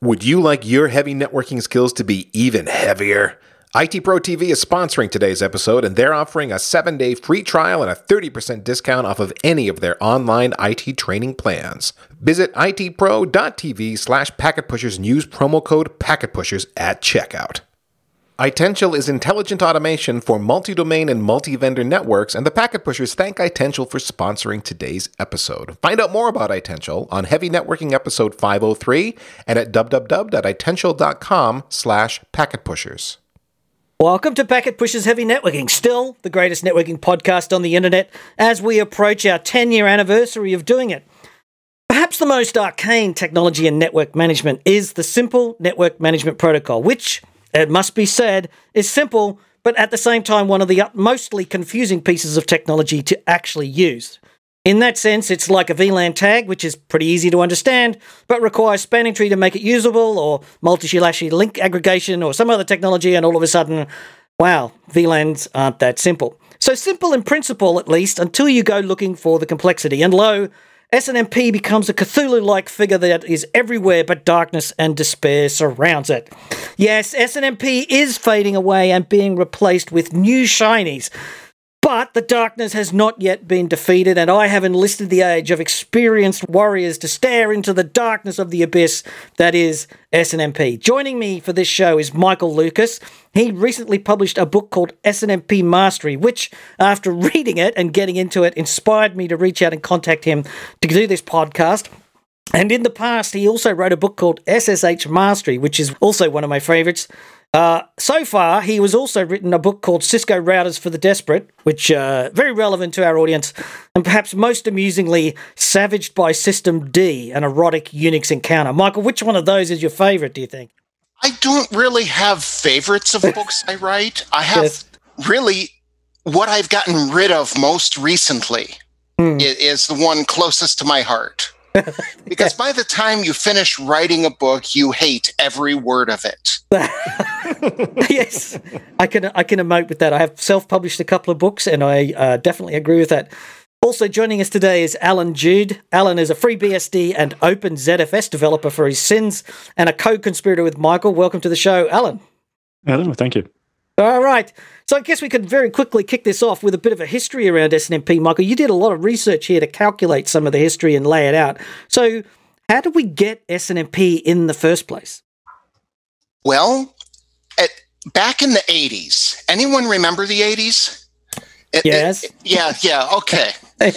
Would you like your heavy networking skills to be even heavier? IT Pro TV is sponsoring today's episode, and they're offering a 7-day free trial and a 30% discount off of any of their online IT training plans. Visit itpro.tv/packetpushers and use promo code packetpushers at checkout. Itential is intelligent automation for multi-domain and multi-vendor networks, and the Packet Pushers thank Itential for sponsoring today's episode. Find out more about Itential on Heavy Networking episode 503 and at www.itential.com/packetpushers. Welcome to Packet Pushers Heavy Networking, still the greatest networking podcast on the internet as we approach our 10-year anniversary of doing it. Perhaps the most arcane technology in network management is the Simple Network Management Protocol, which, it must be said, is simple, but at the same time one of the mostly confusing pieces of technology to actually use. In that sense, it's like a VLAN tag, which is pretty easy to understand, but requires spanning tree to make it usable, or multi-SHIELD link aggregation, or some other technology, and all of a sudden, wow, VLANs aren't that simple. So simple in principle, at least, until you go looking for the complexity. And lo, SNMP becomes a Cthulhu-like figure that is everywhere, but darkness and despair surrounds it. Yes, SNMP is fading away and being replaced with new shinies. But the darkness has not yet been defeated, and I have enlisted the age of experienced warriors to stare into the darkness of the abyss that is SNMP. Joining me for this show is Michael Lucas. He recently published a book called SNMP Mastery, which, after reading it and getting into it, inspired me to reach out and contact him to do this podcast. And in the past, he also wrote a book called SSH Mastery, which is also one of my favorites. So far, he has also written a book called Cisco Routers for the Desperate, which very relevant to our audience, and perhaps most amusingly, Savaged by System D, an erotic Unix encounter. Michael, which one of those is your favorite, do you think? I don't really have favorites of books I write. I have really what I've gotten rid of most recently is the one closest to my heart. Because by the time you finish writing a book, you hate every word of it. Yes, I can emote with that. I have self-published a couple of books, and I definitely agree with that. Also joining us today is Alan Jude. Alan is a FreeBSD and OpenZFS developer for his sins and a co-conspirator with Michael. Welcome to the show, Alan. Hello, thank you. All right. So I guess we could very quickly kick this off with a bit of a history around SNMP. Michael, you did a lot of research here to calculate some of the history and lay it out. So how did we get SNMP in the first place? Well, back in the 80s, anyone remember the 80s? Yes. Yeah, okay.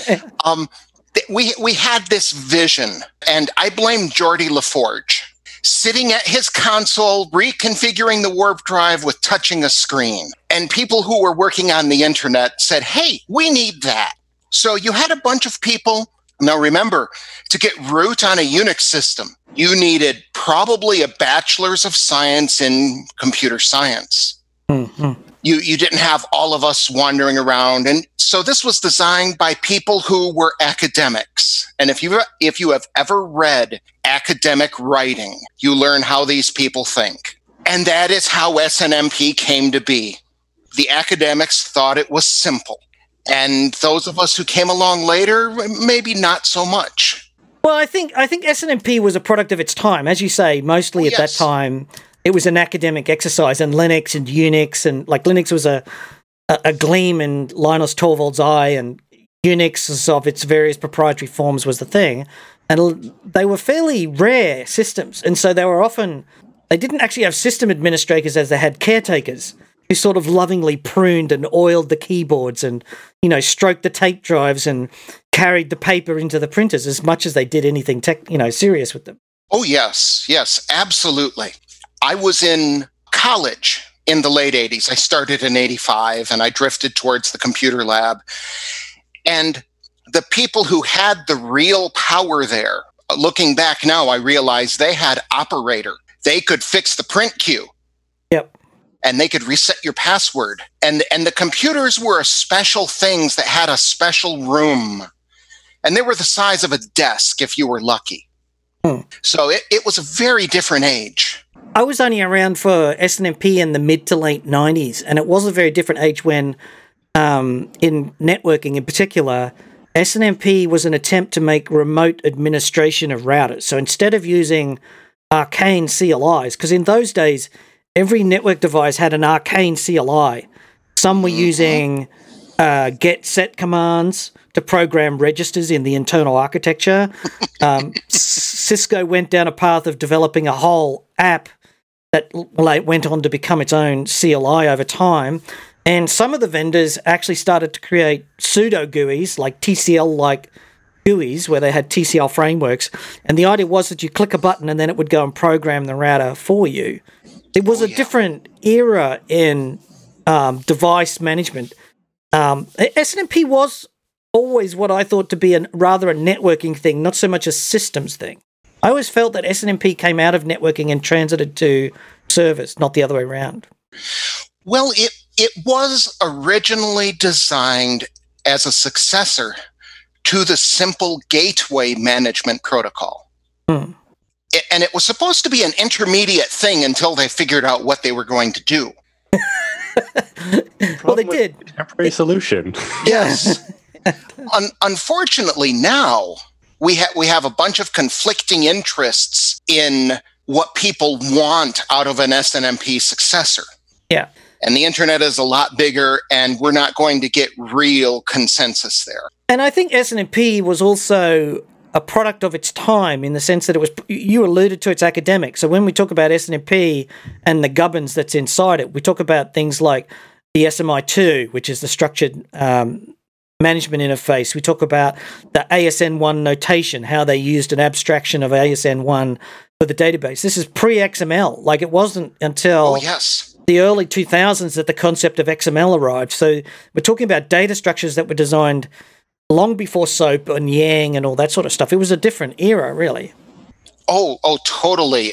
We had this vision, and I blame Geordie LaForge, sitting at his console, reconfiguring the warp drive with touching a screen. And people who were working on the internet said, hey, we need that. So you had a bunch of people. Now remember, to get root on a Unix system, you needed probably a bachelor's of science in computer science. Mm-hmm. You didn't have all of us wandering around. And so this was designed by people who were academics. And if you have ever read academic writing, you learn how these people think. And that is how SNMP came to be. The academics thought it was simple. And those of us who came along later, maybe not so much. Well, I think SNMP was a product of its time. As you say, mostly at that time, it was an academic exercise, and Linux and Unix, and like Linux was a gleam in Linus Torvalds' eye, and Unix of its various proprietary forms was the thing. And they were fairly rare systems. And so they didn't actually have system administrators as they had caretakers who sort of lovingly pruned and oiled the keyboards and, stroked the tape drives and carried the paper into the printers as much as they did anything serious with them. Oh, yes, absolutely. I was in college in the late 80s. I started in 85 and I drifted towards the computer lab. And the people who had the real power there, looking back now, I realize they had Operator. They could fix the print queue. Yep. And they could reset your password. And the computers were special things that had a special room. And they were the size of a desk if you were lucky. So it was a very different age. I was only around for SNMP in the mid to late 90s, and it was a very different age when, in networking in particular, SNMP was an attempt to make remote administration of routers. So instead of using arcane CLIs, because in those days, every network device had an arcane CLI. Some were using get set commands to program registers in the internal architecture. Cisco went down a path of developing a whole app that went on to become its own CLI over time. And some of the vendors actually started to create pseudo GUIs, like TCL-like GUIs, where they had TCL frameworks. And the idea was that you click a button and then it would go and program the router for you. It was a different era in device management. SNMP was always what I thought to be rather a networking thing, not so much a systems thing. I always felt that SNMP came out of networking and transited to service, not the other way around. Well, it was originally designed as a successor to the simple gateway management protocol. And it was supposed to be an intermediate thing until they figured out what they were going to do. Well, they did. Temporary solution. Yes. Unfortunately, now we have a bunch of conflicting interests in what people want out of an SNMP successor. Yeah. And the internet is a lot bigger, and we're not going to get real consensus there. And I think SNMP was also a product of its time in the sense that it was, you alluded to, it's academic. So when we talk about SNMP and the gubbins that's inside it, we talk about things like the SMI2, which is the structured management interface. We talk about the ASN1 notation, how they used an abstraction of ASN1 for the database. This is pre-XML. Like, it wasn't until the early 2000s that the concept of XML arrived. So we're talking about data structures that were designed long before SOAP and Yang and all that sort of stuff. It was a different era, really. Oh, totally.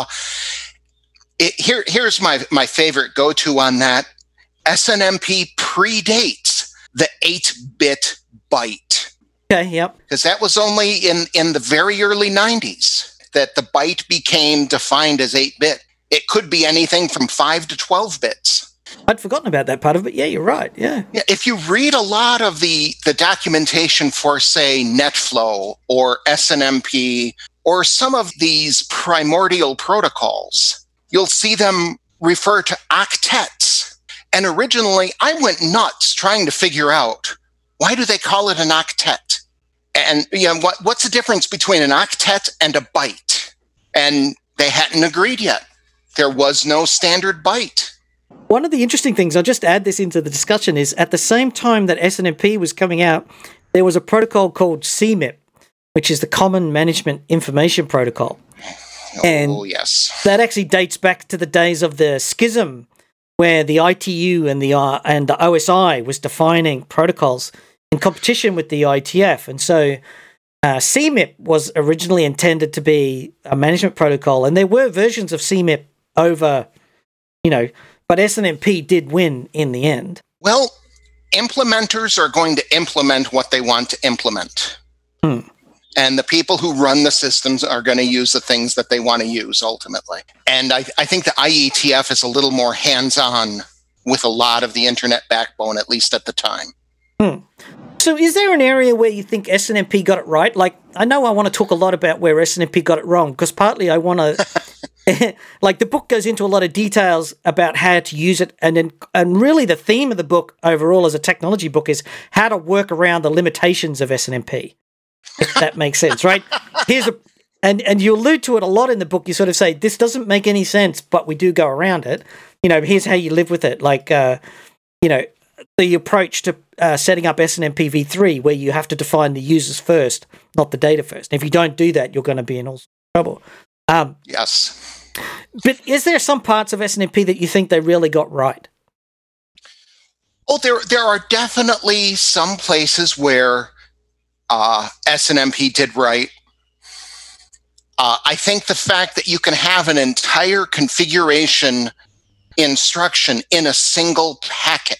Here's my favorite go-to on that. SNMP predates the 8-bit byte. Okay, yep. Because that was only in the very early 90s that the byte became defined as 8-bit. It could be anything from 5 to 12 bits. I'd forgotten about that part of it. Yeah, you're right. Yeah. If you read a lot of the documentation for, say, NetFlow or SNMP or some of these primordial protocols, you'll see them refer to octets. And originally, I went nuts trying to figure out, why do they call it an octet? And what's the difference between an octet and a byte? And they hadn't agreed yet. There was no standard byte. One of the interesting things, I'll just add this into the discussion, is at the same time that SNMP was coming out, there was a protocol called CMIP, which is the Common Management Information Protocol. And yes. That actually dates back to the days of the schism, where the ITU and the OSI was defining protocols in competition with the IETF. And so CMIP was originally intended to be a management protocol, and there were versions of CMIP over, but SNMP did win in the end. Well, implementers are going to implement what they want to implement. And the people who run the systems are going to use the things that they want to use ultimately. And I think the IETF is a little more hands-on with a lot of the internet backbone, at least at the time. So is there an area where you think SNMP got it right? Like, I know I want to talk a lot about where SNMP got it wrong, because partly I want to, like, the book goes into a lot of details about how to use it. And really the theme of the book overall as a technology book is how to work around the limitations of SNMP, if that makes sense, right? And you allude to it a lot in the book. You sort of say, this doesn't make any sense, but we do go around it. Here's how you live with it. Like, the approach to setting up SNMP v3, where you have to define the users first, not the data first. And if you don't do that, you're going to be in all trouble. Yes. But is there some parts of SNMP that you think they really got right? Oh, there are definitely some places where SNMP did right. I think the fact that you can have an entire configuration instruction in a single packet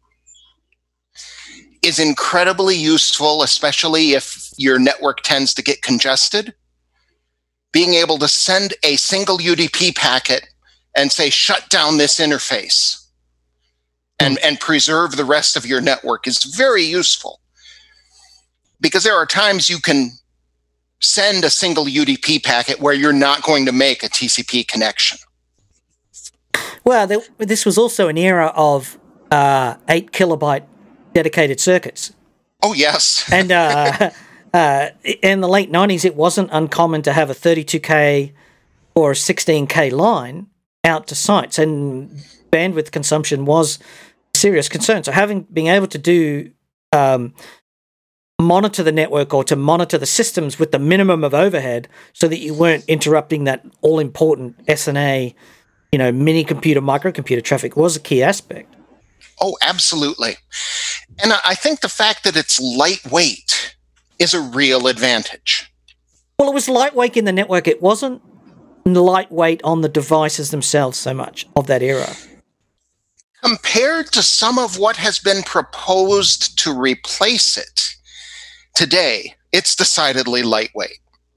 is incredibly useful, especially if your network tends to get congested. Being able to send a single UDP packet and say, shut down this interface and preserve the rest of your network is very useful. Because there are times you can send a single UDP packet where you're not going to make a TCP connection. Well, this was also an era of 8 kilobyte dedicated circuits. Oh, yes. And in the late 90s, it wasn't uncommon to have a 32K or a 16K line out to sites, and bandwidth consumption was a serious concern. So being able to do monitor the network or to monitor the systems with the minimum of overhead so that you weren't interrupting that all-important SNA, mini computer, microcomputer traffic was a key aspect. Oh, absolutely. And I think the fact that it's lightweight is a real advantage. Well, it was lightweight in the network. It wasn't lightweight on the devices themselves so much of that era. Compared to some of what has been proposed to replace it today, it's decidedly lightweight.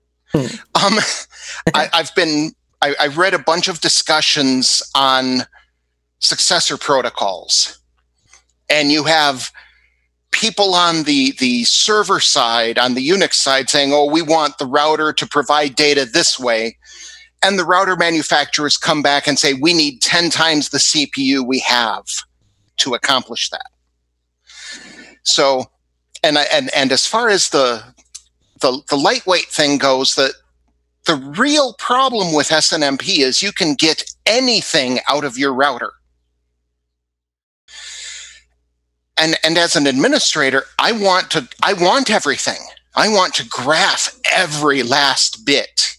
I read a bunch of discussions on successor protocols, and you have people on the server side, on the Unix side, saying, oh, we want the router to provide data this way. And the router manufacturers come back and say, we need 10 times the CPU we have to accomplish that. So, and as far as the lightweight thing goes, the real problem with SNMP is you can get anything out of your router. And as an administrator, I want everything. I want to graph every last bit.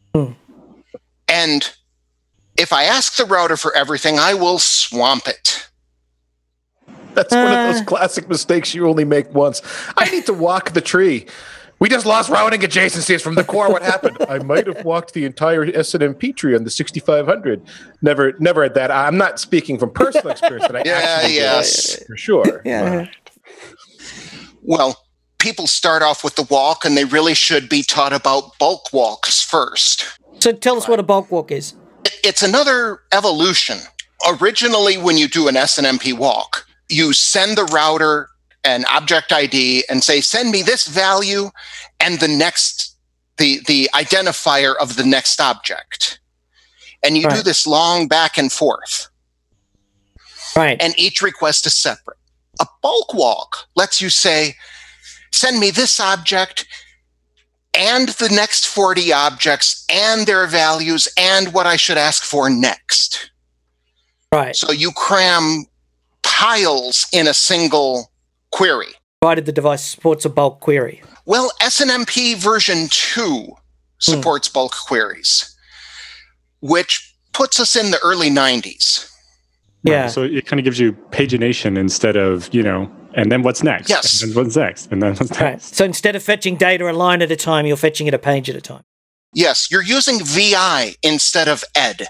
And if I ask the router for everything, I will swamp it. That's one of those classic mistakes you only make once. I need to walk the tree. We just lost routing adjacencies from the core. What happened? I might have walked the entire SNMP tree on the 6500. Never had that. I'm not speaking from personal experience, but I actually did, for sure. Yeah. Well, people start off with the walk, and they really should be taught about bulk walks first. So tell us what a bulk walk is. It's another evolution. Originally, when you do an SNMP walk, you send the router an object ID and say, send me this value and the identifier of the next object. And you do this long back and forth. Right. And each request is separate. A bulk walk lets you say, send me this object and the next 40 objects and their values and what I should ask for next. Right. So you cram piles in a single query. Provided the device supports a bulk query. Well, SNMP version 2 supports bulk queries, which puts us in the early 90s. Yeah. So it kind of gives you pagination instead of, and then what's next? Yes. And then what's next? And then what's next? Right. So instead of fetching data a line at a time, you're fetching it a page at a time. Yes, you're using VI instead of ED.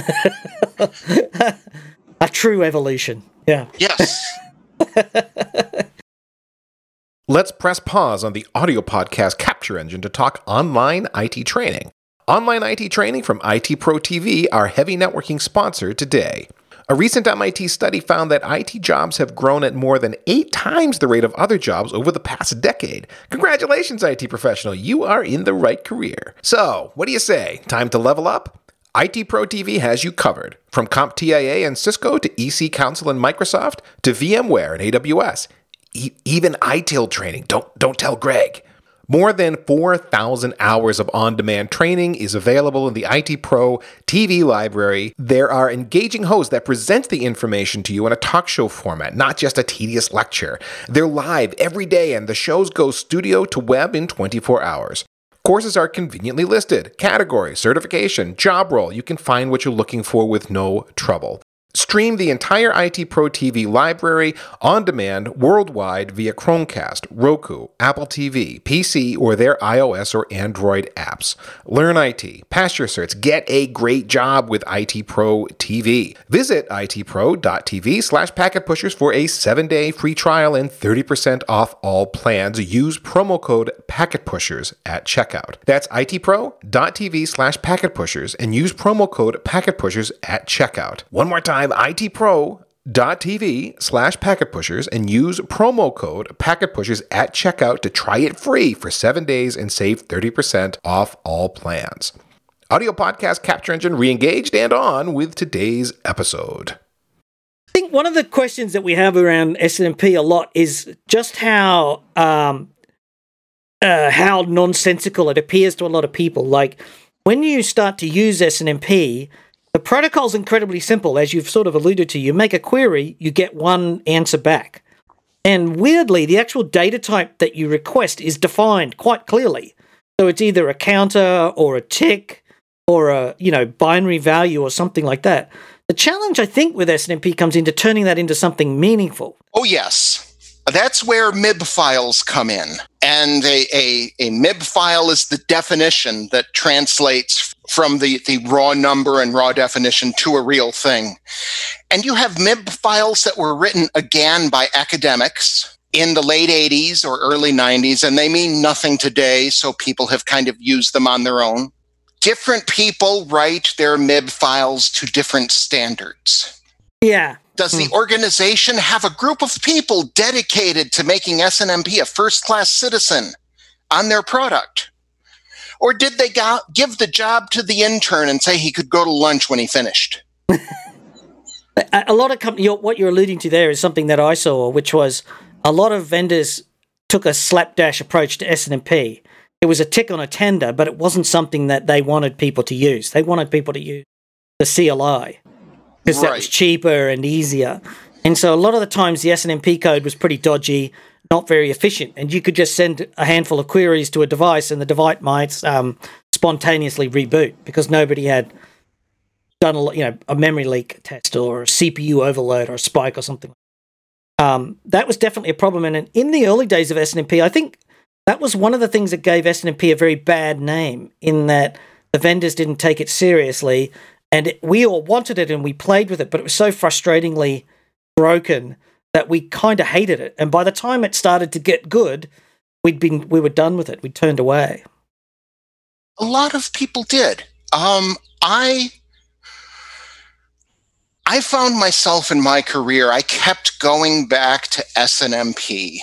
A true evolution. Yeah. Yes. Let's press pause on the audio podcast capture engine to talk online IT training. Online IT training from IT Pro TV, our heavy networking sponsor today. A recent MIT study found that IT jobs have grown at more than 8 times the rate of other jobs over the past decade. Congratulations, IT professional. You are in the right career. So, what do you say? Time to level up? IT Pro TV has you covered. From CompTIA and Cisco to EC Council and Microsoft to VMware and AWS. Even ITIL training. Don't tell Greg. More than 4,000 hours of on-demand training is available in the IT Pro TV library. There are engaging hosts that present the information to you in a talk show format, not just a tedious lecture. They're live every day, and the shows go studio to web in 24 hours. Courses are conveniently listed. Category, certification, job role. You can find what you're looking for with no trouble. Stream the entire IT Pro TV library on demand worldwide via Chromecast, Roku, Apple TV, PC, or their iOS or Android apps. Learn IT, pass your certs, get a great job with IT Pro TV. Visit itpro.tv/packetpushers for a 7-day free trial and 30% off all plans. Use promo code packetpushers at checkout. That's itpro.tv/packetpushers and use promo code packetpushers at checkout. One more time, itpro.tv/packetpushers packetpushers and use promo code packetpushers at checkout to try it free for 7 days and save 30% off all plans. Audio podcast Capture Engine re-engaged and on with today's episode. I think one of the questions that we have around SNMP a lot is just how nonsensical it appears to a lot of people. Like, when you start to use SNMP, the protocol's incredibly simple. As you've sort of alluded to, you make a query, you get one answer back. And weirdly, the actual data type that you request is defined quite clearly. So it's either a counter or a tick or a, binary value or something like that. The challenge, I think, with SNMP comes into turning that into something meaningful. Oh, yes. That's where MIB files come in. And a MIB file is the definition that translates from the raw number and raw definition to a real thing. And you have MIB files that were written again by academics in the late 80s or early 90s, and they mean nothing today, so people have kind of used them on their own. Different people write their MIB files to different standards. Yeah. Does the organization have a group of people dedicated to making SNMP a first-class citizen on their product? Or did they give the job to the intern and say he could go to lunch when he finished? A lot of companies, what you're alluding to there is something that I saw, which was a lot of vendors took a slapdash approach to SNMP. It was a tick on a tender, but it wasn't something that they wanted people to use. They wanted people to use the CLI because that was cheaper and easier. And so a lot of the times the SNMP code was pretty dodgy, not very efficient, and you could just send a handful of queries to a device and the device might spontaneously reboot because nobody had done a memory leak test or a CPU overload or a spike or something. That was definitely a problem. And in the early days of SNMP, I think that was one of the things that gave SNMP a very bad name, in that the vendors didn't take it seriously, and we all wanted it and we played with it, but it was so frustratingly broken that we kind of hated it. And by the time it started to get good, we were done with it. We turned away. A lot of people did. I found myself in my career, I kept going back to SNMP.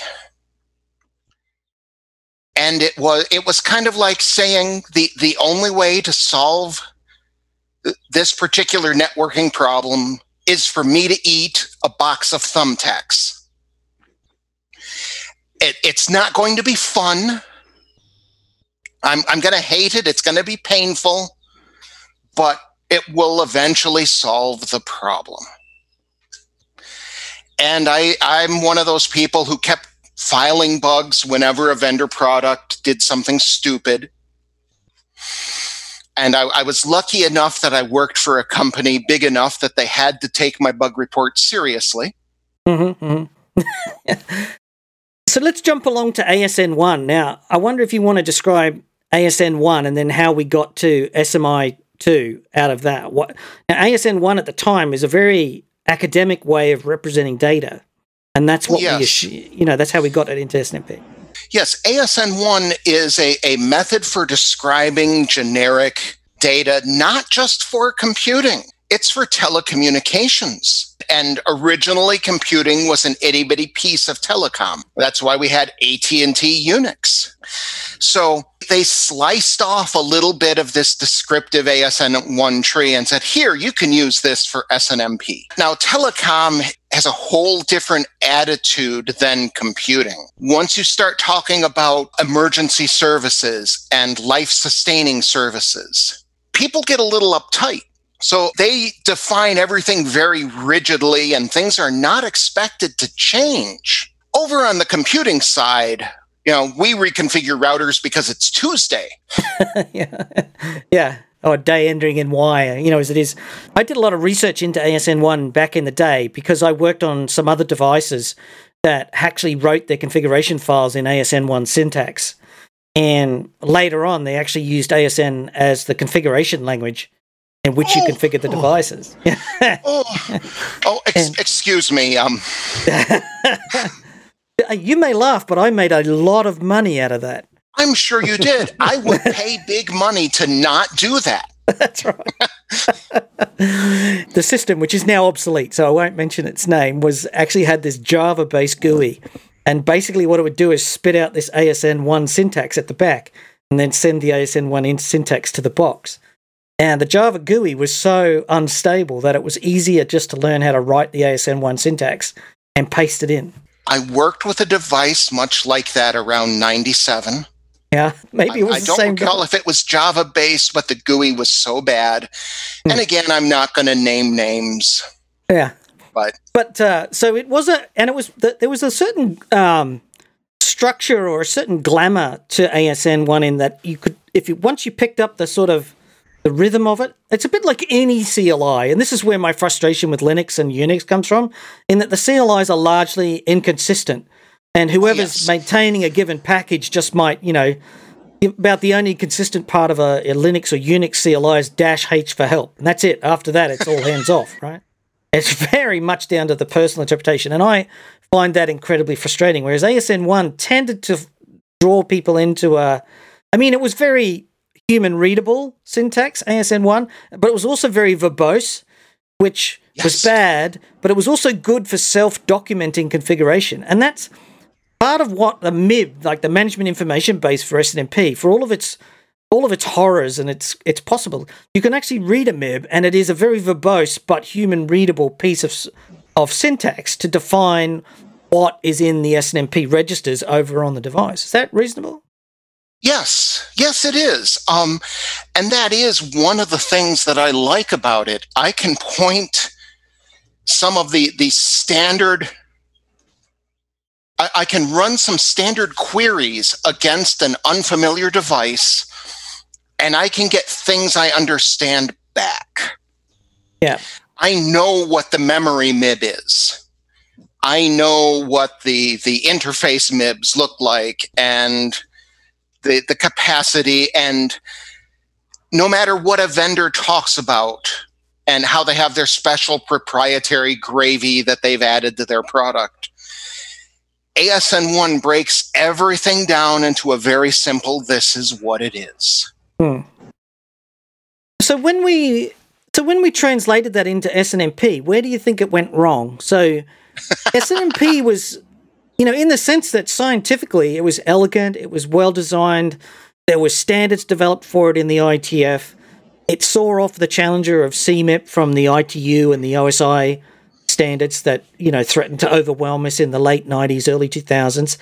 And it was kind of like saying the only way to solve this particular networking problem is for me to eat a box of thumbtacks. It's not going to be fun. I'm going to hate it. It's going to be painful, but it will eventually solve the problem. And I'm one of those people who kept filing bugs whenever a vendor product did something stupid. And I was lucky enough that I worked for a company big enough that they had to take my bug report seriously. So let's jump along to ASN1. Now, I wonder if you want to describe ASN1 and then how we got to SMI2 out of that. Now, ASN1 at the time is a very academic way of representing data. And that's what that's how we got it into SNMP. Yes, ASN1 is a method for describing generic data, not just for computing. It's for telecommunications. And originally, computing was an itty-bitty piece of telecom. That's why we had AT&T Unix. So they sliced off a little bit of this descriptive ASN1 tree and said, here, you can use this for SNMP. Now, telecom has a whole different attitude than computing. Once you start talking about emergency services and life-sustaining services, people get a little uptight. So they define everything very rigidly, and things are not expected to change. Over on the computing side, we reconfigure routers because it's Tuesday. Yeah. Or day ending in Y, as it is. I did a lot of research into ASN1 back in the day because I worked on some other devices that actually wrote their configuration files in ASN1 syntax. And later on, they actually used ASN as the configuration language in which you configure the devices. Excuse me. You may laugh, but I made a lot of money out of that. I'm sure you did. I would pay big money to not do that. That's right. The system, which is now obsolete, so I won't mention its name, was actually had this Java-based GUI. And basically what it would do is spit out this ASN1 syntax at the back and then send the ASN1 syntax to the box. And the Java GUI was so unstable that it was easier just to learn how to write the ASN1 syntax and paste it in. I worked with a device much like that around 97. Yeah, maybe it was the same. I don't recall if it was Java-based, but the GUI was so bad. And again, I'm not going to name names. Yeah. But so it was there was a certain structure or a certain glamour to ASN1 in that you could, once you picked up the sort of the rhythm of it, it's a bit like any CLI, and this is where my frustration with Linux and Unix comes from, in that the CLIs are largely inconsistent, and whoever's maintaining a given package just might, about the only consistent part of a Linux or Unix CLI is -H for help, and that's it. After that, it's all hands off, right? It's very much down to the personal interpretation, and I find that incredibly frustrating, whereas ASN1 tended to draw people into it was very human readable syntax, ASN1, but it was also very verbose, which was bad, but it was also good for self-documenting configuration. And that's part of what the MIB, like the management information base for SNMP, for all of its horrors, and it's possible. You can actually read a MIB, and it is a very verbose but human readable piece of syntax to define what is in the SNMP registers over on the device. Is that reasonable? Yes, it is. And that is one of the things that I like about it. I can point some of the standard, I can run some standard queries against an unfamiliar device, and I can get things I understand back. Yeah. I know what the memory MIB is. I know what the interface MIBs look like, and the capacity, and no matter what a vendor talks about and how they have their special proprietary gravy that they've added to their product, ASN1 breaks everything down into a very simple, this is what it is. So when we translated that into SNMP, where do you think it went wrong? So SNMP was, in the sense that scientifically it was elegant, it was well designed, there were standards developed for it in the IETF. It saw off the challenger of CMIP from the ITU and the OSI standards that, threatened to overwhelm us in the late 90s, early 2000s.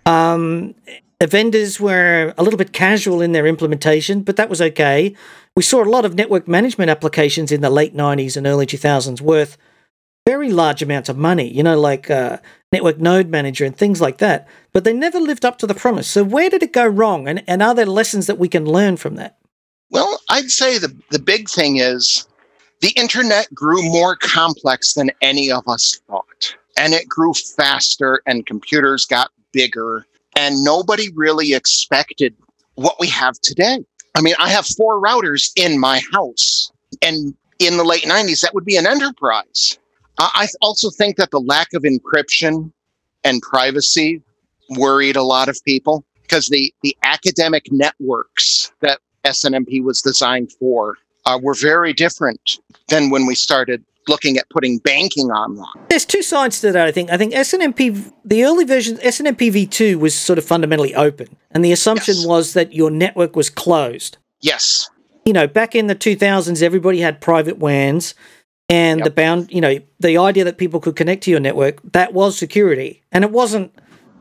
The vendors were a little bit casual in their implementation, but that was okay. We saw a lot of network management applications in the late 90s and early 2000s worth very large amounts of money, like Network Node Manager and things like that. But they never lived up to the promise. So where did it go wrong? And are there lessons that we can learn from that? Well, I'd say the big thing is the internet grew more complex than any of us thought. And it grew faster, and computers got bigger, and nobody really expected what we have today. I mean, I have 4 routers in my house, and in the late 90s, that would be an enterprise. I also think that the lack of encryption and privacy worried a lot of people, because the academic networks that SNMP was designed for were very different than when we started looking at putting banking online. There's 2 sides to that, I think. I think SNMP, the early version, SNMP v2 was sort of fundamentally open, and the assumption was that your network was closed. Yes. Back in the 2000s, everybody had private WANs, and the idea that people could connect to your network, that was security. And it wasn't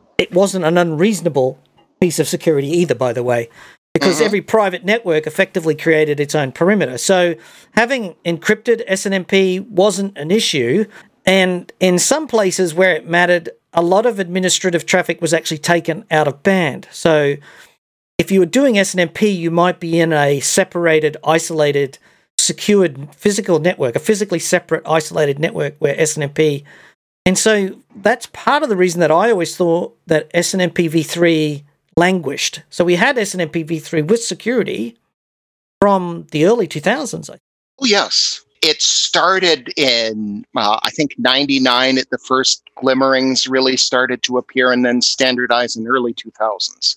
an unreasonable piece of security either, by the way, because every private network effectively created its own perimeter. So having encrypted SNMP wasn't an issue. And in some places where it mattered, a lot of administrative traffic was actually taken out of band. So if you were doing SNMP, you might be in a separated, isolated, secured physical network, a physically separate, isolated network where SNMP. And so that's part of the reason that I always thought that SNMP v3 languished. So we had SNMP v3 with security from the early 2000s. Oh, yes. It started in, I think, 99. The first glimmerings really started to appear and then standardize in early 2000s.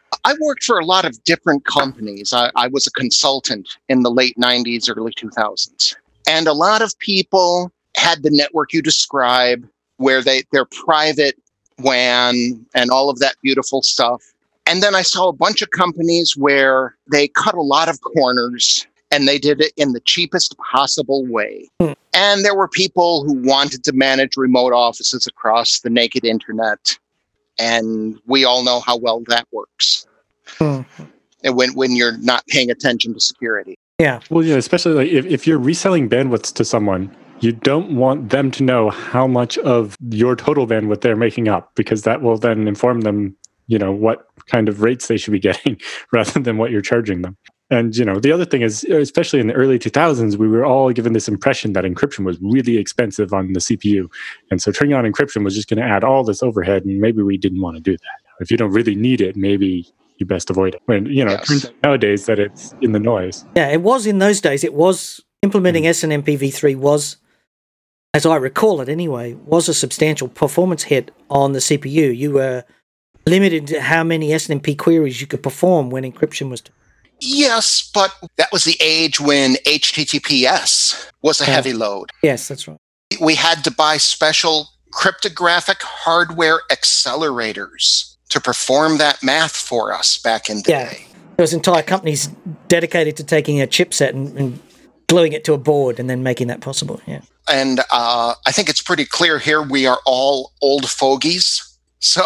I worked for a lot of different companies. I was a consultant in the late 90s, early 2000s. And a lot of people had the network you describe, where they're private WAN and all of that beautiful stuff. And then I saw a bunch of companies where they cut a lot of corners and they did it in the cheapest possible way. And there were people who wanted to manage remote offices across the naked internet. And we all know how well that works. And when you're not paying attention to security. Yeah. Well, especially like if you're reselling bandwidths to someone, you don't want them to know how much of your total bandwidth they're making up, because that will then inform them, what kind of rates they should be getting rather than what you're charging them. And, the other thing is, especially in the early 2000s, we were all given this impression that encryption was really expensive on the CPU. And so turning on encryption was just going to add all this overhead, and maybe we didn't want to do that. If you don't really need it, maybe you best avoid it. When, It turns out nowadays that it's in the noise. Yeah, it was in those days. It was implementing SNMP-v3 was, as I recall it anyway, was a substantial performance hit on the CPU. You were limited to how many SNMP queries you could perform when encryption was... Yes, but that was the age when HTTPS was a heavy load. Yes, that's right. We had to buy special cryptographic hardware accelerators to perform that math for us back in the day. There was entire companies dedicated to taking a chipset and gluing it to a board and then making that possible. Yeah. And I think it's pretty clear here we are all old fogies. So...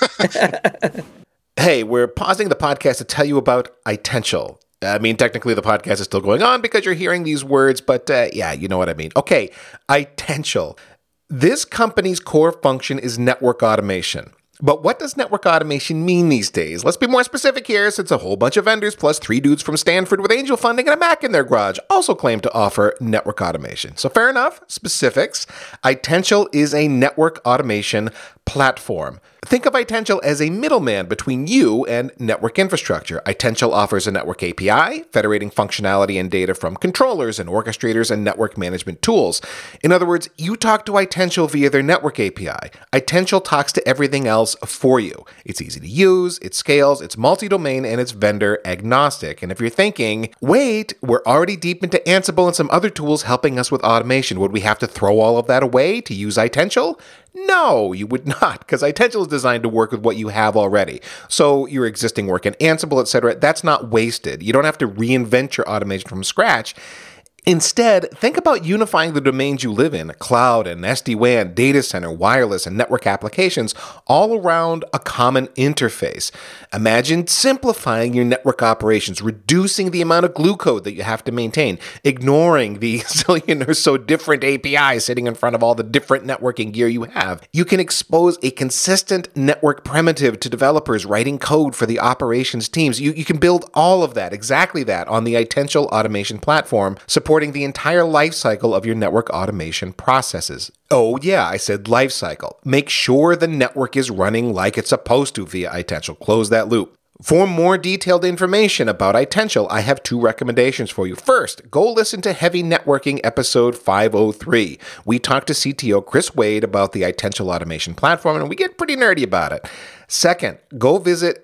Hey, we're pausing the podcast to tell you about Itential. I mean, technically the podcast is still going on because you're hearing these words, but yeah, you know what I mean. Okay, Itential. This company's core function is network automation. But what does network automation mean these days? Let's be more specific here, since a whole bunch of vendors plus 3 dudes from Stanford with angel funding and a Mac in their garage also claim to offer network automation. So fair enough, specifics. Itential is a network automation platform. Think of Itential as a middleman between you and network infrastructure. Itential offers a network API, federating functionality and data from controllers and orchestrators and network management tools. In other words, you talk to Itential via their network API. Itential talks to everything else for you. It's easy to use, it scales, it's multi-domain, and it's vendor agnostic. And if you're thinking, wait, we're already deep into Ansible and some other tools helping us with automation, would we have to throw all of that away to use Itential? No, you would not, because Itential is designed to work with what you have already. So your existing work in Ansible, etc., that's not wasted. You don't have to reinvent your automation from scratch. Instead, think about unifying the domains you live in, cloud and SD-WAN, data center, wireless, and network applications, all around a common interface. Imagine simplifying your network operations, reducing the amount of glue code that you have to maintain, ignoring the zillion or so different APIs sitting in front of all the different networking gear you have. You can expose a consistent network primitive to developers writing code for the operations teams. You can build all of that, exactly that, on the Itential automation platform, supporting the entire lifecycle of your network automation processes. Oh yeah, I said lifecycle. Make sure the network is running like it's supposed to via Itential. Close that loop. For more detailed information about Itential, I have 2 recommendations for you. First, go listen to Heavy Networking episode 503. We talked to CTO Chris Wade about the Itential automation platform, and we get pretty nerdy about it. Second, go visit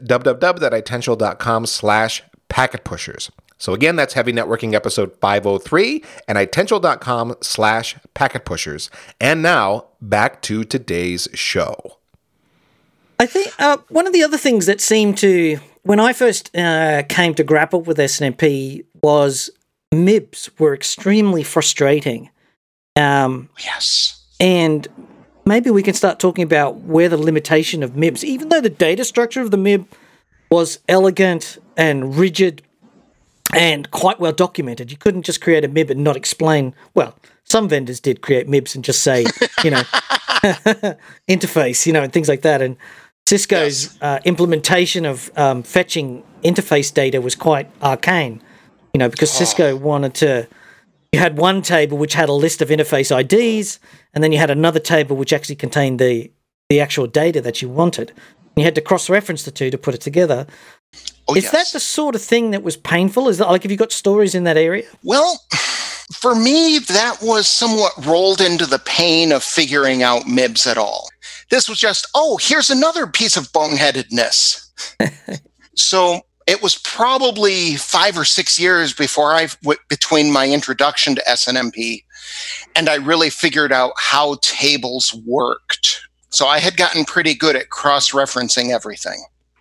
www.itential.com/packetpushers. So again, that's Heavy Networking episode 503 and itential.com/packetpushers. And now, back to today's show. I think one of the other things that seemed to, when I first came to grapple with SNMP, was MIBs were extremely frustrating. Yes. And maybe we can start talking about where the limitation of MIBs, even though the data structure of the MIB was elegant and rigid, and quite well documented. You couldn't just create a MIB and not explain. Well, some vendors did create MIBs and just say, interface, and things like that. And Cisco's implementation of fetching interface data was quite arcane, because Cisco wanted to. You had one table which had a list of interface IDs, and then you had another table which actually contained the actual data that you wanted. You had to cross-reference the two to put it together. Is that the sort of thing that was painful? Is that have you got stories in that area? Well, for me, that was somewhat rolled into the pain of figuring out MIBs at all. This was just, here's another piece of boneheadedness. So it was probably 5 or 6 years before between my introduction to SNMP and I really figured out how tables worked. So I had gotten pretty good at cross-referencing everything.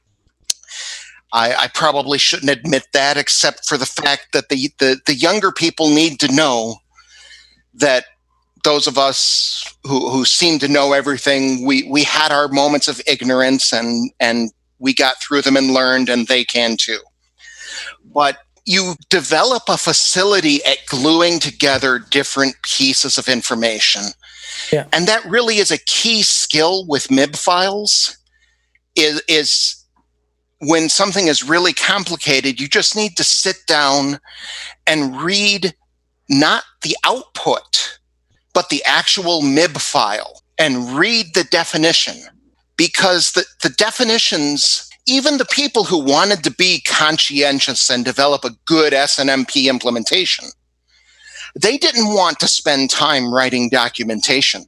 I probably shouldn't admit that, except for the fact that the younger people need to know that those of us who seem to know everything, we had our moments of ignorance and we got through them and learned, and they can too. But you develop a facility at gluing together different pieces of information. Yeah. And that really is a key skill with MIB files, is when something is really complicated, you just need to sit down and read not the output, but the actual MIB file and read the definition. Because the definitions, even the people who wanted to be conscientious and develop a good SNMP implementation, they didn't want to spend time writing documentation.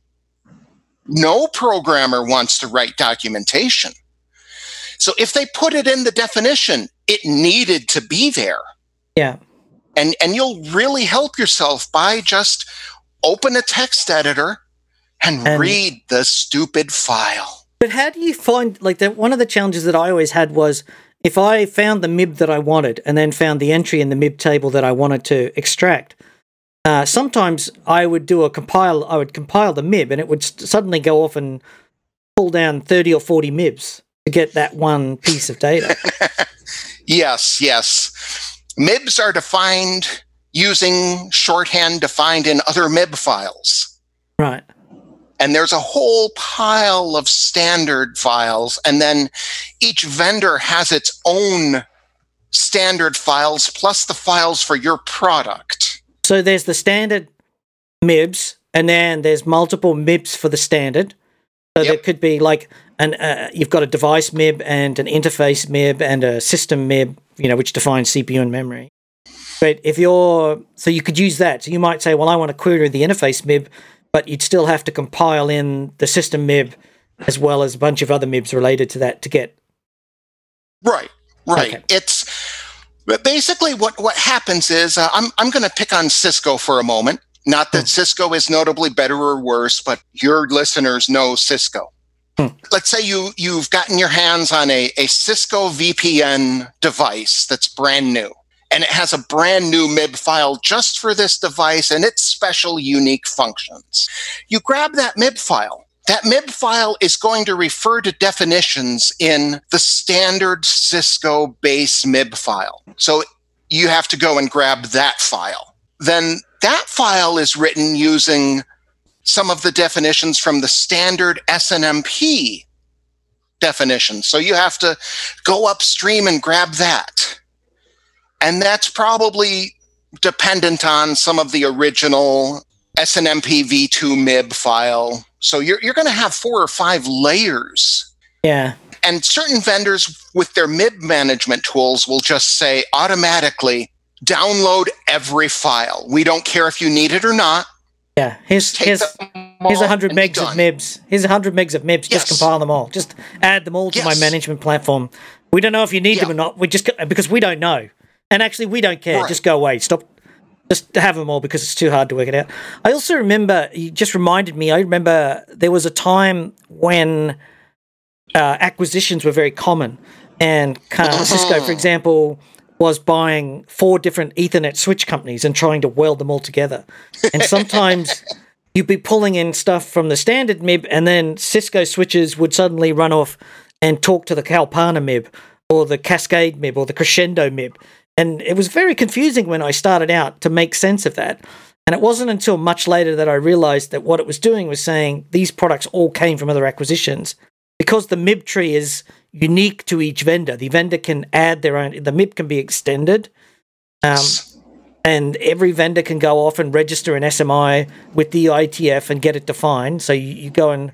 No programmer wants to write documentation. So if they put it in the definition, it needed to be there. Yeah. And you'll really help yourself by just open a text editor and read the stupid file. But how do you find, like, one of the challenges that I always had was if I found the MIB that I wanted and then found the entry in the MIB table that I wanted to extract, sometimes I would compile the MIB and it would suddenly go off and pull down 30 or 40 MIBs to get that one piece of data. Yes. MIBs are defined using shorthand defined in other MIB files. Right. And there's a whole pile of standard files, and then each vendor has its own standard files plus the files for your product. So there's the standard MIBs, and then there's multiple MIBs for the standard. So There could be like you've got a device MIB and an interface MIB and a system MIB, which defines CPU and memory. But so you could use that. So you might say, well, I want to query the interface MIB, but you'd still have to compile in the system MIB as well as a bunch of other MIBs related to that to get. Right. Okay. But basically what happens is I'm going to pick on Cisco for a moment. Not that Cisco is notably better or worse, but your listeners know Cisco. Let's say you've gotten your hands on a Cisco VPN device that's brand new. And it has a brand new MIB file just for this device and its special unique functions. You grab that MIB file. That MIB file is going to refer to definitions in the standard Cisco base MIB file. So you have to go and grab that file. Then that file is written using some of the definitions from the standard SNMP definitions. So you have to go upstream and grab that. And that's probably dependent on some of the original SNMP v2 MIB file. So you're going to have 4 or 5 layers. Yeah. And certain vendors with their MIB management tools will just say automatically, download every file. We don't care if you need it or not. Yeah. Here's 100 megs of MIBs. Here's 100 megs of MIBs. Just compile them all. Just add them all to my management platform. We don't know if you need them or not. Because we don't know. And actually, we don't care. Right. Just go away. Stop. Just have them all because it's too hard to work it out. I also remember, you just reminded me, I remember there was a time when acquisitions were very common. And Cisco, for example, was buying 4 different Ethernet switch companies and trying to weld them all together. And sometimes you'd be pulling in stuff from the standard MIB and then Cisco switches would suddenly run off and talk to the Kalpana MIB or the Cascade MIB or the Crescendo MIB. And it was very confusing when I started out to make sense of that. And it wasn't until much later that I realized that what it was doing was saying these products all came from other acquisitions. Because the MIB tree is unique to each vendor, the vendor can add their own, the MIB can be extended. And every vendor can go off and register an SMI with the IETF and get it defined. So you go and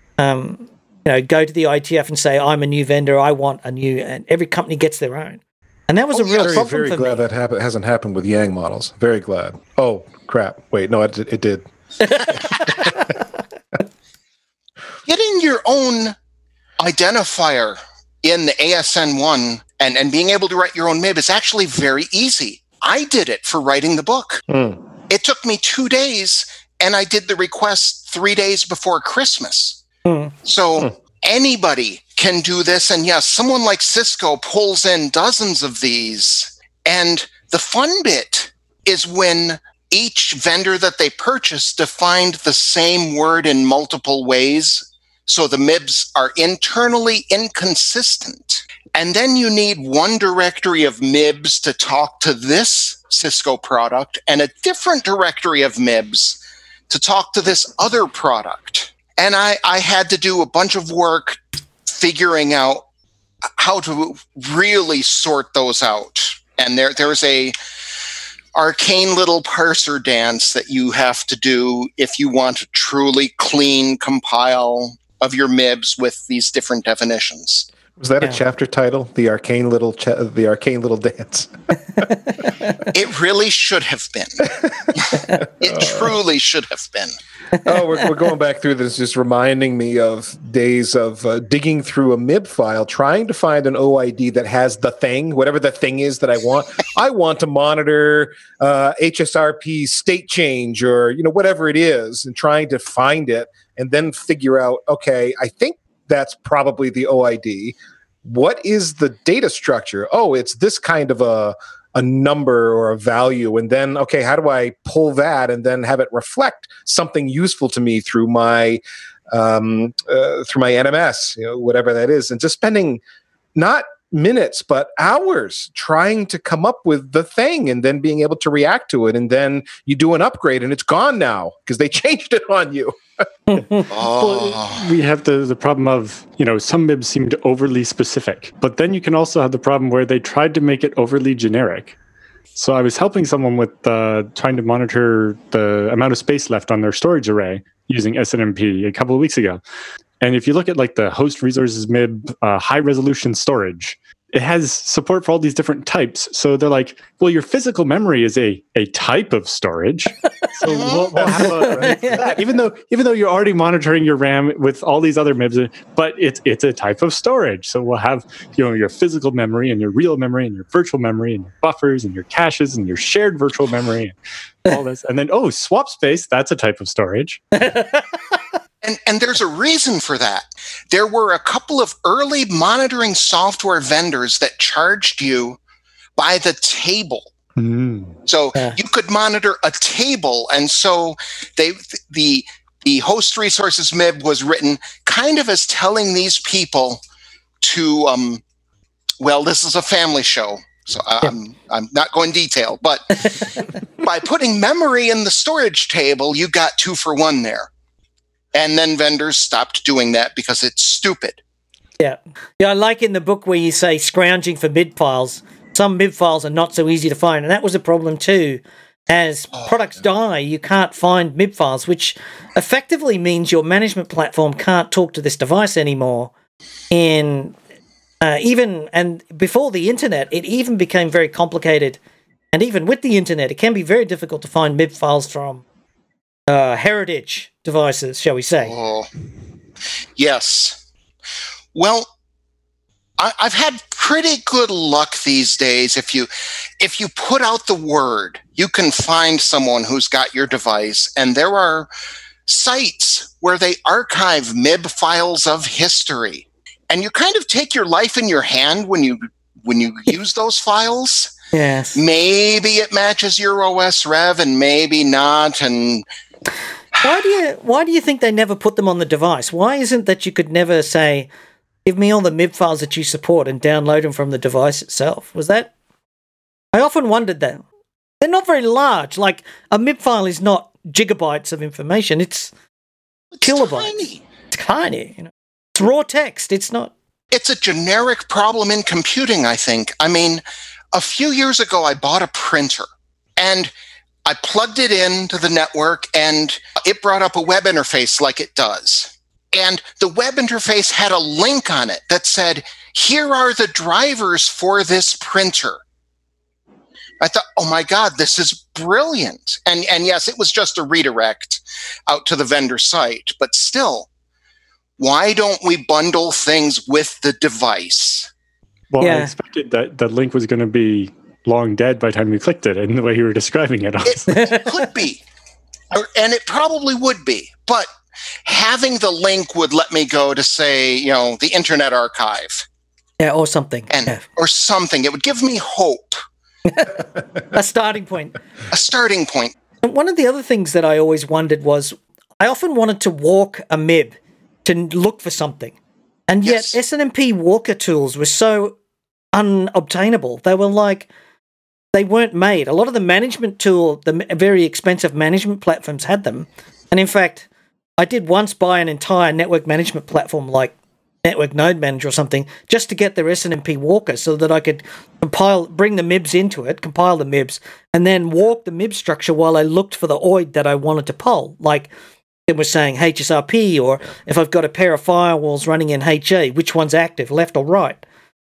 go to the IETF and say, I'm a new vendor, I want a new, and every company gets their own. And that was a real problem for me. Very glad that hasn't happened with Yang models. Very glad. Oh, crap. Wait, no, it did. Getting your own identifier in the ASN1 And being able to write your own MIB is actually very easy. I did it for writing the book. It took me 2 days, and I did the request 3 days before Christmas. So anybody can do this. And yes, someone like Cisco pulls in dozens of these. And the fun bit is when each vendor that they purchase defined the same word in multiple ways. So the MIBs are internally inconsistent. And then you need one directory of MIBs to talk to this Cisco product and a different directory of MIBs to talk to this other product. And I had to do a bunch of work figuring out how to really sort those out. And there's a arcane little parser dance that you have to do if you want to truly clean compile of your MIBs with these different definitions. Was that a chapter title? The arcane little dance. It really should have been. It truly should have been. Oh, we're going back through this, just reminding me of days of digging through a MIB file, trying to find an OID that has the thing, whatever the thing is that I want. I want to monitor HSRP state change or whatever it is, and trying to find it and then figure out, okay, I think that's probably the OID. What is the data structure? Oh, it's this kind of a number or a value. And then, okay, how do I pull that and then have it reflect something useful to me through my NMS, whatever that is. And just spending not minutes, but hours trying to come up with the thing and then being able to react to it. And then you do an upgrade and it's gone now because they changed it on you. We have the problem of, some MIBs seem to overly specific, but then you can also have the problem where they tried to make it overly generic. So I was helping someone with trying to monitor the amount of space left on their storage array using SNMP a couple of weeks ago. And if you look at the host resources MIB high resolution storage, it has support for all these different types. So they're like, well, your physical memory is a type of storage. So we'll have a, even though you're already monitoring your RAM with all these other MIBs, but it's a type of storage. So we'll have your physical memory and your real memory and your virtual memory and your buffers and your caches and your shared virtual memory and all this. And then swap space, that's a type of storage. And there's a reason for that. There were a couple of early monitoring software vendors that charged you by the table. So you could monitor a table. And so the host resources MIB was written kind of as telling these people to, this is a family show. So I'm not going detail, but by putting memory in the storage table, you got 2 for 1 there. And then vendors stopped doing that because it's stupid. Yeah, I like in the book where you say scrounging for MIB files. Some MIB files are not so easy to find, and that was a problem too. As products die, you can't find MIB files, which effectively means your management platform can't talk to this device anymore. And before the internet, it even became very complicated. And even with the internet, it can be very difficult to find MIB files from heritage devices, shall we say. Yes. Well, I've had pretty good luck these days. If you put out the word, you can find someone who's got your device, and there are sites where they archive MIB files of history. And you kind of take your life in your hand when you use those files. Yes. Maybe it matches your OS rev and maybe not, and Why do you think they never put them on the device? Why isn't that you could never say, give me all the MIB files that you support and download them from the device itself? Was that? I often wondered that. They're not very large. Like, a MIB file is not gigabytes of information. It's kilobytes. Tiny. It's tiny. It's raw text. It's not. It's a generic problem in computing, I think. I mean, a few years ago, I bought a printer, and I plugged it into the network, and it brought up a web interface like it does. And the web interface had a link on it that said, here are the drivers for this printer. I thought, oh my God, this is brilliant. And yes, it was just a redirect out to the vendor site, but still, why don't we bundle things with the device? Well, Yeah. I expected that the link was going to be long dead by the time you clicked it, and the way you were describing it. It could be, and it probably would be, but having the link would let me go to, say, the Internet Archive. Yeah, or something. Or something. It would give me hope. A starting point. A starting point. One of the other things that I always wondered was I often wanted to walk a MIB to look for something. And yet SNMP walker tools were so unobtainable. They were they weren't made. A lot of the management the very expensive management platforms had them. And in fact, I did once buy an entire network management platform like Network Node Manager or something, just to get their SNMP walker so that I could bring the MIBs into it, compile the MIBs, and then walk the MIB structure while I looked for the OID that I wanted to poll. Like it was saying HSRP, or if I've got a pair of firewalls running in HA, which one's active, left or right?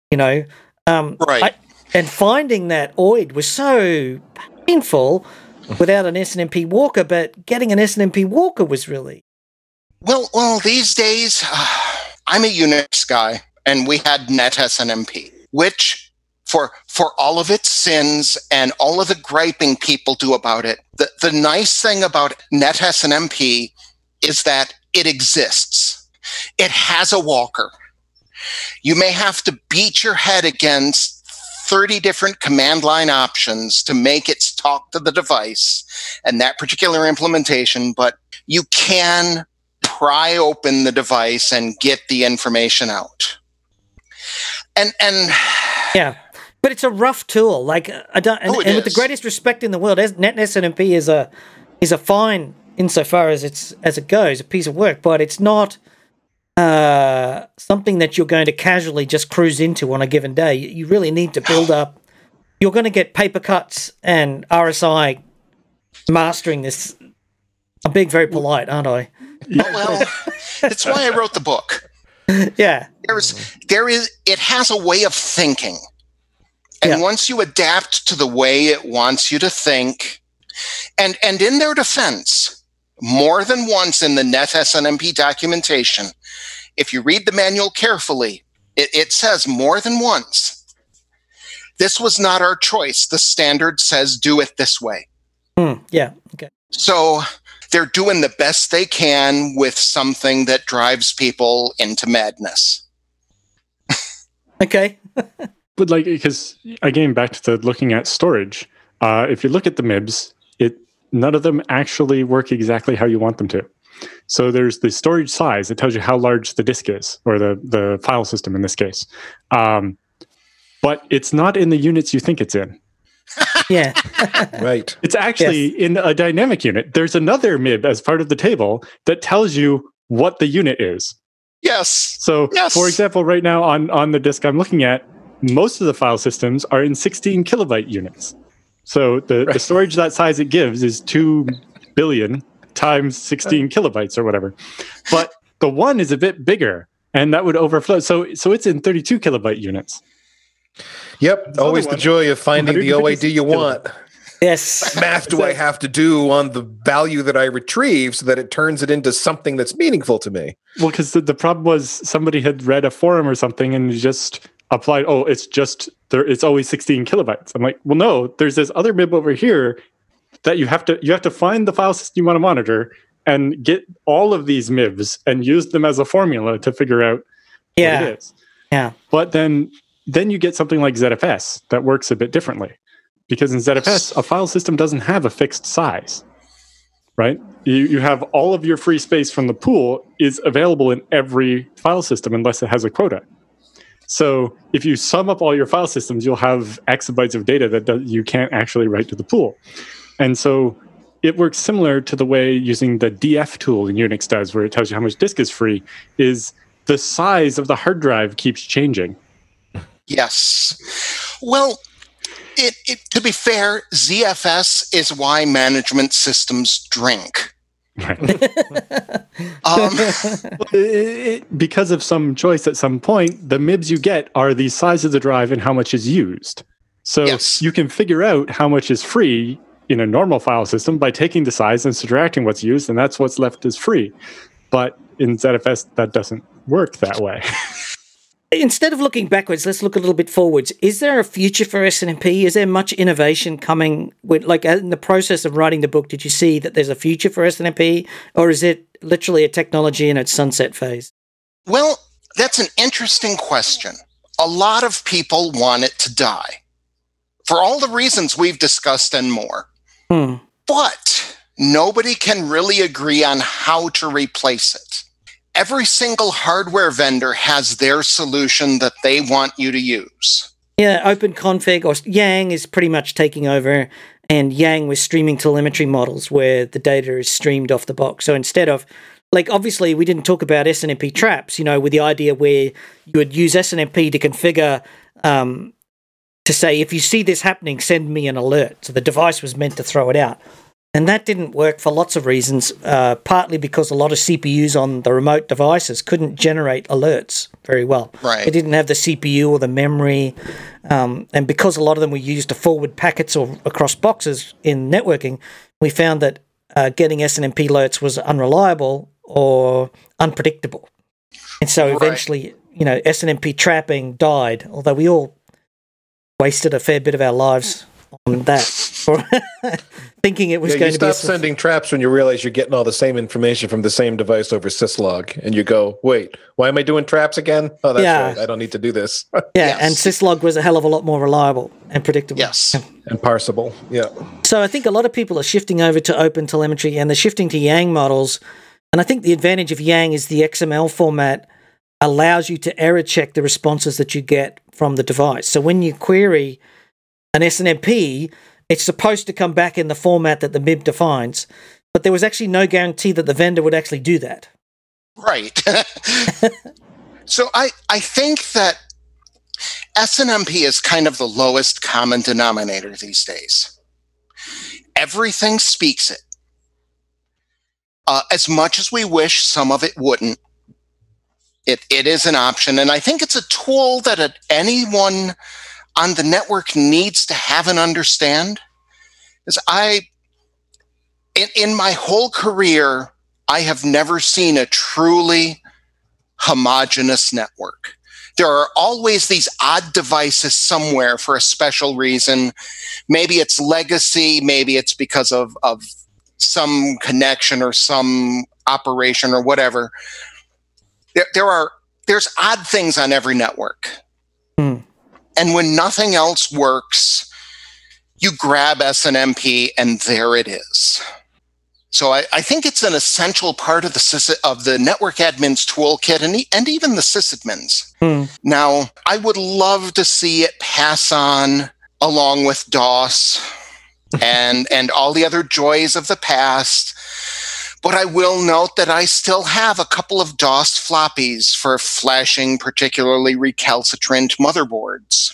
Right. And finding that OID was so painful without an SNMP walker, but getting an SNMP walker was really... Well, these days... I'm a Unix guy, and we had NetSNMP, which, for all of its sins and all of the griping people do about it, the nice thing about NetSNMP is that it exists. It has a walker. You may have to beat your head against 30 different command line options to make it talk to the device and that particular implementation, but you can pry open the device and get the information out. And yeah, but it's a rough tool. Like I don't, and with the greatest respect in the world, NetSNMP is a fine insofar as it goes, a piece of work, but it's not something that you're going to casually just cruise into on a given day. You really need to build up. You're going to get paper cuts and RSI mastering this. I'm being very polite, aren't I? Well, that's why I wrote the book. Yeah. It has a way of thinking. And once you adapt to the way it wants you to think, and in their defense, more than once in the NetSNMP documentation, if you read the manual carefully, it says more than once, this was not our choice. The standard says do it this way. Yeah. Okay. So they're doing the best they can with something that drives people into madness. Okay. But because again, back to looking at storage, if you look at the MIBs, none of them actually work exactly how you want them to. So there's the storage size. It tells you how large the disk is, or the file system in this case. But it's not in the units you think it's in. Yeah. Right. It's actually in a dynamic unit. There's another MIB as part of the table that tells you what the unit is. Yes. So, for example, right now on the disk I'm looking at, most of the file systems are in 16 kilobyte units. So the storage that size it gives is 2 billion times 16 kilobytes or whatever. But the one is a bit bigger, and that would overflow. So it's in 32 kilobyte units. Yep, always the joy of finding the OID you want. Yes. Math do I have to do on the value that I retrieve so that it turns it into something that's meaningful to me? Well, because the problem was somebody had read a forum or something and just applied, it's just there. It's always 16 kilobytes. I'm like, well, no, there's this other MIB over here that you have to find the file system you want to monitor and get all of these MIBs and use them as a formula to figure out what it is. Yeah. But then you get something like ZFS that works a bit differently. Because in ZFS, a file system doesn't have a fixed size, right? You have all of your free space from the pool is available in every file system unless it has a quota. So if you sum up all your file systems, you'll have exabytes of data that you can't actually write to the pool. And so it works similar to the way using the DF tool in Unix does, where it tells you how much disk is free, is the size of the hard drive keeps changing. Yes. Well, to be fair, ZFS is why management systems drink. Right. Because of some choice at some point, the MIBs you get are the size of the drive and how much is used. So you can figure out how much is free in a normal file system by taking the size and subtracting what's used, and that's what's left is free. But in ZFS, that doesn't work that way. instead of looking backwards, let's look a little bit forwards. Is there a future for SNMP? Is there much innovation coming? Like in the process of writing the book, did you see that there's a future for SNMP, or is it literally a technology in its sunset phase? Well, that's an interesting question. A lot of people want it to die for all the reasons we've discussed and more. But nobody can really agree on how to replace it. Every single hardware vendor has their solution that they want you to use. Yeah, OpenConfig or Yang is pretty much taking over, and Yang with streaming telemetry models where the data is streamed off the box. So instead of, like, obviously we didn't talk about SNMP traps, with the idea where you would use SNMP to configure to say, if you see this happening, send me an alert. So the device was meant to throw it out. And that didn't work for lots of reasons, partly because a lot of CPUs on the remote devices couldn't generate alerts very well. Right. They didn't have the CPU or the memory. And because a lot of them were used to forward packets or across boxes in networking, we found that getting SNMP alerts was unreliable or unpredictable. And so eventually, SNMP trapping died, although we all wasted a fair bit of our lives on that, thinking it was going to be. You stop sending traps when you realize you're getting all the same information from the same device over syslog, and you go, "Wait, why am I doing traps again? Oh, that's right. I don't need to do this." Yes. And syslog was a hell of a lot more reliable and predictable. Yes, and parsable. Yeah. So I think a lot of people are shifting over to OpenTelemetry, and they're shifting to Yang models. And I think the advantage of Yang is the XML format allows you to error check the responses that you get from the device. So when you query an SNMP, it's supposed to come back in the format that the MIB defines, but there was actually no guarantee that the vendor would actually do that. Right. So I think that SNMP is kind of the lowest common denominator these days. Everything speaks it. As much as we wish some of it wouldn't, it is an option. And I think it's a tool that anyone on the network needs to have and understand. Because in my whole career, I have never seen a truly homogeneous network. There are always these odd devices somewhere for a special reason. Maybe it's legacy, maybe it's because of some connection or some operation or whatever. There's odd things on every network. And when nothing else works, you grab SNMP and there it is. So I think it's an essential part of the network admin's toolkit and even the sysadmins. Now, I would love to see it pass on along with DOS and all the other joys of the past. But I will note that I still have a couple of DOS floppies for flashing particularly recalcitrant motherboards.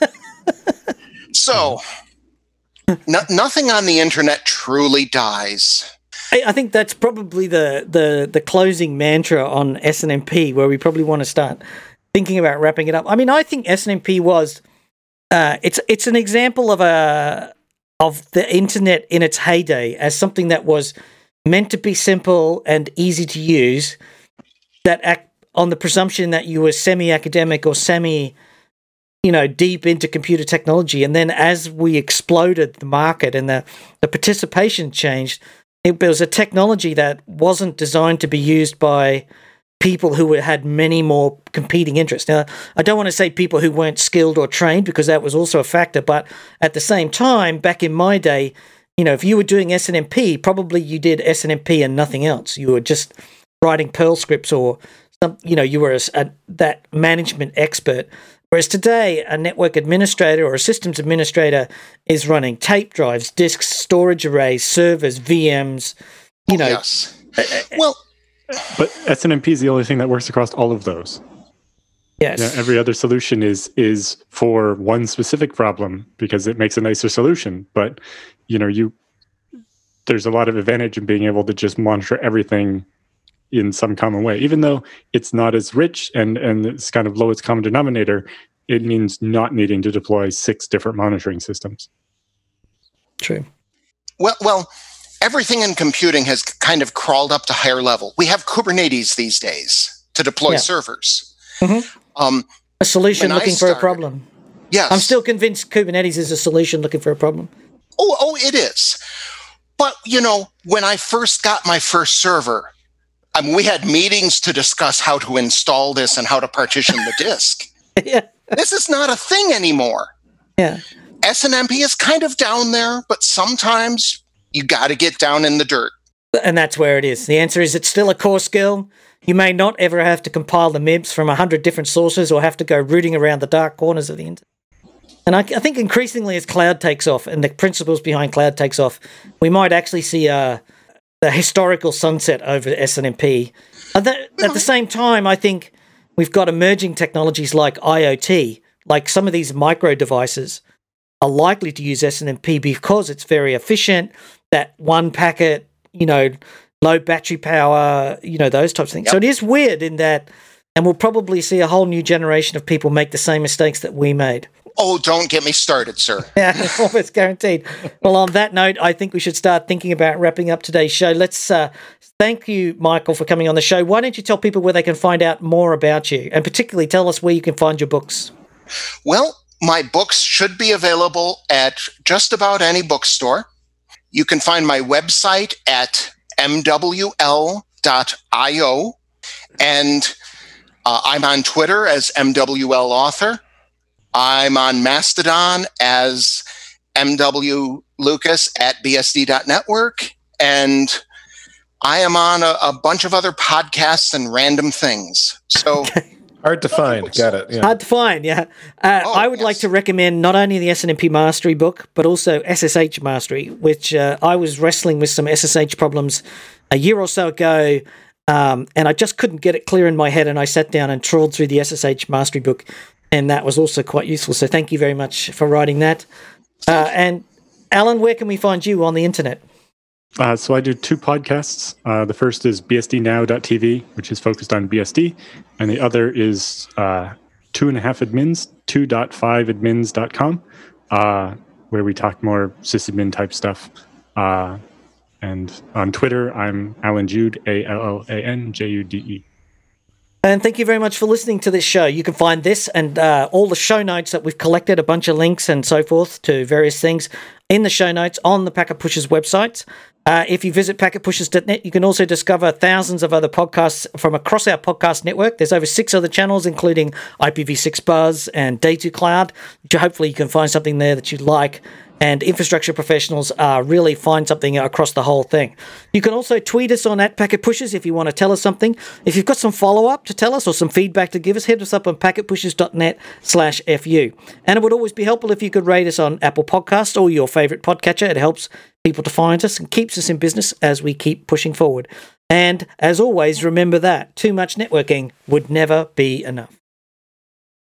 So, nothing on the internet truly dies. I think that's probably the closing mantra on SNMP, where we probably want to start thinking about wrapping it up. I mean, I think SNMP was it's an example of the internet in its heyday as something that was meant to be simple and easy to use, that act on the presumption that you were semi-academic or deep into computer technology. And then as we exploded the market and the participation changed, it was a technology that wasn't designed to be used by people who had many more competing interests. Now, I don't want to say people who weren't skilled or trained, because that was also a factor, but at the same time, back in my day, if you were doing SNMP, probably you did SNMP and nothing else. You were just writing Perl scripts or you were that management expert. Whereas today, a network administrator or a systems administrator is running tape drives, disks, storage arrays, servers, VMs. Yes. But SNMP is the only thing that works across all of those. Yes. Every other solution is for one specific problem because it makes a nicer solution. But there's a lot of advantage in being able to just monitor everything in some common way. Even though it's not as rich and it's kind of lowest common denominator, it means not needing to deploy 6 different monitoring systems. True. Well, everything in computing has kind of crawled up to higher level. We have Kubernetes these days to deploy servers. A solution when I looking for a started. problem. Yes. I'm still convinced Kubernetes is a solution looking for a problem. Oh, it is. But, when I first got my first server, we had meetings to discuss how to install this and how to partition the disk. Yeah. This is not a thing anymore. Yeah. SNMP is kind of down there, but sometimes you got to get down in the dirt. And that's where it is. The answer is it's still a core skill. You may not ever have to compile the MIBs from 100 different sources or have to go rooting around the dark corners of the internet. And I think increasingly as cloud takes off and the principles behind cloud takes off, we might actually see the historical sunset over SNMP. At the same time, I think we've got emerging technologies like IoT, like some of these micro devices are likely to use SNMP because it's very efficient, that one packet, low battery power, those types of things. Yep. So it is weird in that, and we'll probably see a whole new generation of people make the same mistakes that we made. Oh, don't get me started, sir. Yeah, almost guaranteed. Well, on that note, I think we should start thinking about wrapping up today's show. Let's thank you, Michael, for coming on the show. Why don't you tell people where they can find out more about you, and particularly tell us where you can find your books? Well, my books should be available at just about any bookstore. You can find my website at mwl.io, and I'm on Twitter as MWL Author. I'm on Mastodon as MW Lucas at BSD.network, and I am on a bunch of other podcasts and random things. So hard to find. Got it. Yeah. Hard to find. Yeah. I would like to recommend not only the SNMP Mastery book, but also SSH Mastery, which I was wrestling with some SSH problems a year or so ago, and I just couldn't get it clear in my head. And I sat down and trawled through the SSH Mastery book. And that was also quite useful. So thank you very much for writing that. And Alan, where can we find you on the internet? So I do two podcasts. The first is bsdnow.tv, which is focused on BSD. And the other is 2.5admins, 2.5admins.com, where we talk more sysadmin type stuff. And on Twitter, I'm Alan Jude, ALLANJUDE. And thank you very much for listening to this show. You can find this and all the show notes that we've collected, a bunch of links and so forth to various things in the show notes on the Packet Pushers websites. If you visit packetpushers.net, you can also discover thousands of other podcasts from across our podcast network. There's over 6 other channels, including IPv6 Buzz and Day2 Cloud. Hopefully you can find something there that you like. And infrastructure professionals really find something across the whole thing. You can also tweet us on @PacketPushers if you want to tell us something. If you've got some follow-up to tell us or some feedback to give us, hit us up on packetpushers.net/FU. And it would always be helpful if you could rate us on Apple Podcasts or your favorite podcatcher. It helps people to find us and keeps us in business as we keep pushing forward. And as always, remember that too much networking would never be enough.